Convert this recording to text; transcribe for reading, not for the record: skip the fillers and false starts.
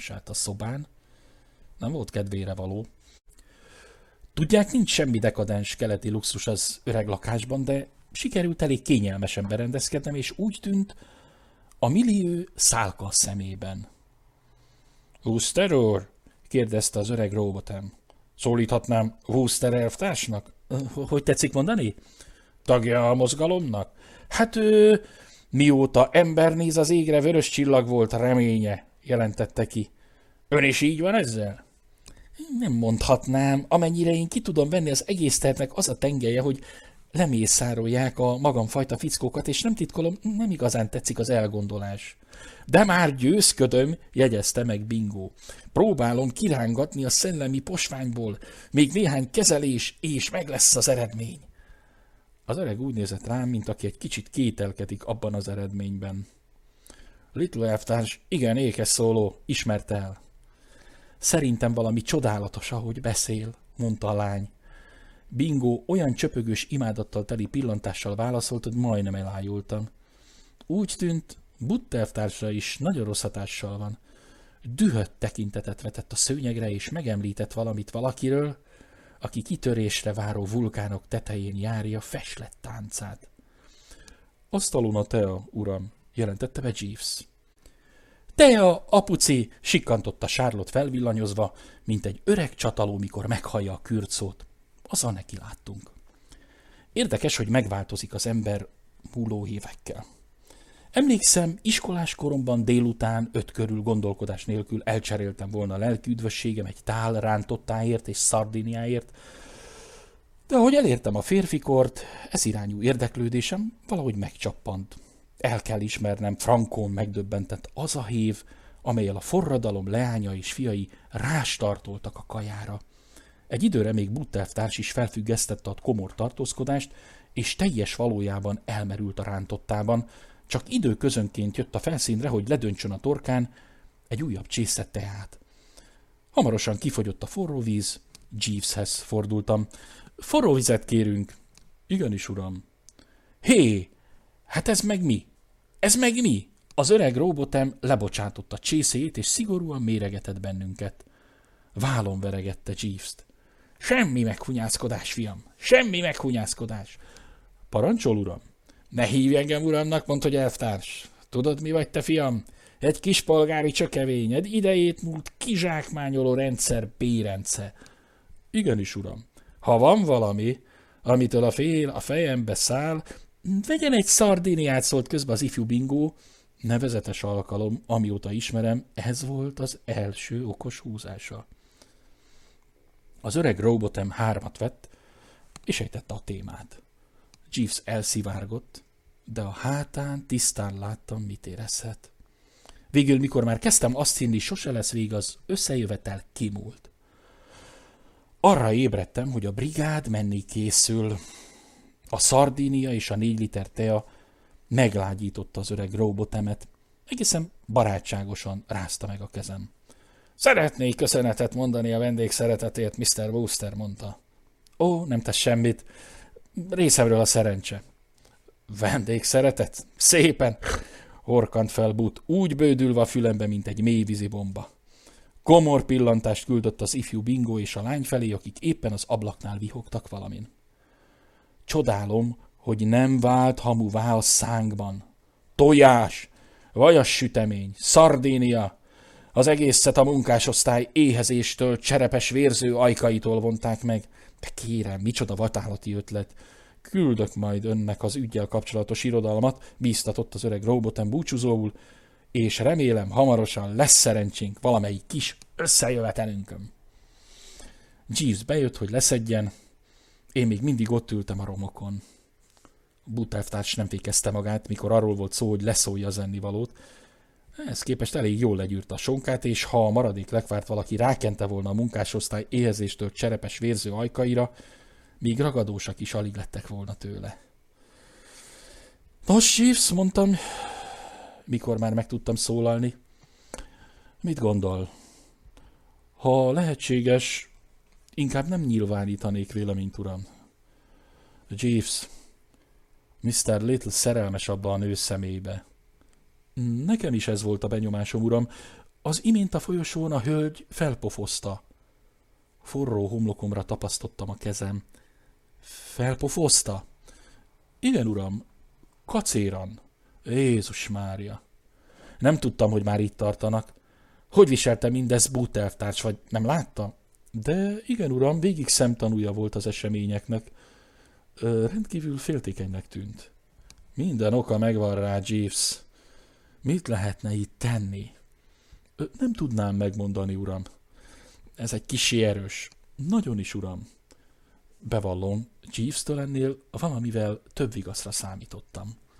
mozgását a szobán. Nem volt kedvére való. Tudják, nincs semmi dekadens keleti luxus az öreg lakásban, de sikerült elég kényelmesen berendezkednem, és úgy tűnt, a millió szálka a szemében. Wooster úr? Kérdezte az öreg Robotham. Szólíthatnám Wooster elvtársnak? Hogy tetszik mondani? Tagja a mozgalomnak? Hát mióta ember néz az égre, vörös csillag volt a reménye, jelentette ki. Ön is így van ezzel? Nem mondhatnám, amennyire én ki tudom venni, az egész tervnek az a tengelye, hogy lemészárolják a magamfajta fickókat, és nem titkolom, nem igazán tetszik az elgondolás. De már győzködöm, jegyezte meg Bingo. Próbálom kirángatni a szellemi posványból, még néhány kezelés, és meg lesz az eredmény. Az öreg úgy nézett rám, mint aki egy kicsit kételkedik abban az eredményben. Little elvtárs, igen, ékes szóló, ismerte el. Szerintem valami csodálatos, ahogy beszél, mondta a lány. Bingo olyan csöpögős imádattal teli pillantással válaszolt, hogy majdnem elájultam. Úgy tűnt, Butt elvtársa is nagyon rossz hatással van. Dühött tekintetet vetett a szőnyegre, és megemlített valamit valakiről, aki kitörésre váró vulkánok tetején járja feslett táncát. Asztalon a tea, uram, jelentette be Jeeves. Tea, apuci, sikkantotta Charlotte felvillanyozva, mint egy öreg csataló, mikor meghallja a kürtszót. Azzal neki láttunk. Érdekes, hogy megváltozik az ember múló évekkel. Emlékszem, iskolás koromban délután 5 körül gondolkodás nélkül elcseréltem volna a lelki üdvösségem egy tál rántottáért és szardiniáért, de ahogy elértem a férfikort, ez irányú érdeklődésem valahogy megcsappant. El kell ismernem, frankón megdöbbentett az a hév, amellyel a forradalom leánya és fiai rástartoltak a kajára. Egy időre még Butt elvtárs is felfüggesztette a komor tartózkodást, és teljes valójában elmerült a rántottában, csak időközönként jött a felszínre, hogy ledöntsön a torkán egy újabb csésze teát. Hamarosan kifogyott a forró víz, Jeeveshez fordultam. Forró vizet kérünk. Igenis, uram. Hé, hát ez meg mi? Ez meg mi? Az öreg Robotham lebocsátotta csészéjét, és szigorúan méregetett bennünket. Vállon veregette Jeeves-t. Semmi meghunyászkodás, fiam, semmi meghunyászkodás. Parancsol, uram? Ne hívj engem uramnak, mondd, hogy elvtárs. Tudod, mi vagy te, fiam? Egy kispolgári csökevényed, idejét múlt kizsákmányoló rendszer bérence. Igenis, uram. Ha van valami, amitől a fél a fejembe száll, vegyen egy szardiniát, szólt közben az ifjú Bingo. Nevezetes alkalom, amióta ismerem, ez volt az első okos húzása. Az öreg Robotham 3 vett, és ejtette a témát. Jeeves elszivárgott, de a hátán tisztán láttam, mit érezhet. Végül, mikor már kezdtem azt hinni, sose lesz vég, az összejövetel kimúlt. Arra ébredtem, hogy a brigád menni készül. A szardínia és a 4 liter tea meglágyította az öreg Robothamet. Egészen barátságosan rázta meg a kezem. Szeretnék köszönetet mondani a vendég szeretetért, Mr. Wooster, mondta. Ó, nem tesz semmit. Részemről a szerencse. Vendég szeretet? Szépen! Horkant fel Butt, úgy bődülve a fülembe, mint egy mélyvízi bomba. Komor pillantást küldött az ifjú Bingo és a lány felé, akik éppen az ablaknál vihogtak valamin. Csodálom, hogy nem vált hamuvá a szánkban. Tojás, vajas sütemény, szardínia, az egészet a munkásosztály éhezéstől, cserepes vérző ajkaitól vonták meg. De kérem, micsoda vadálati ötlet. Küldök majd önnek az üggyel kapcsolatos irodalmat, bíztatott az öreg Robotham búcsúzóul, és remélem hamarosan lesz szerencsénk valamelyik kis összejövetelünkön. Jeeves bejött, hogy leszedjen, én még mindig ott ültem a romokon. Butt elvtárs nem fékezte magát, mikor arról volt szó, hogy leszólja az ennivalót. Ehhez képest elég jól legyűrte a sonkát, és ha a maradék lekvárt valaki rákente volna a munkásosztály éhezéstől cserepes vérző ajkaira, míg ragadósak is alig lettek volna tőle. Nos, Jeeves, mondtam, mikor már meg tudtam szólalni. Mit gondol? Ha lehetséges, inkább nem nyilvánítanék véleményt, uram. Jeeves, Mr. Little szerelmes abba a nő személybe. Nekem is ez volt a benyomásom, uram. Az imént a folyosón a hölgy felpofozta. Forró homlokomra tapasztottam a kezem. Felpofozta? Igen, uram. Kacéran. Jézus Mária. Nem tudtam, hogy már itt tartanak. Hogy viselte mindez bútelvtárs, vagy nem látta? De igen, uram, végig szemtanúja volt az eseményeknek. Rendkívül féltékenynek tűnt. Minden oka megvan rá, Jeeves. Mit lehetne itt tenni? Nem tudnám megmondani, uram. Ez egy kissé erős. Nagyon is, uram. Bevallom, Jeeves-től ennél valamivel több vigaszra számítottam.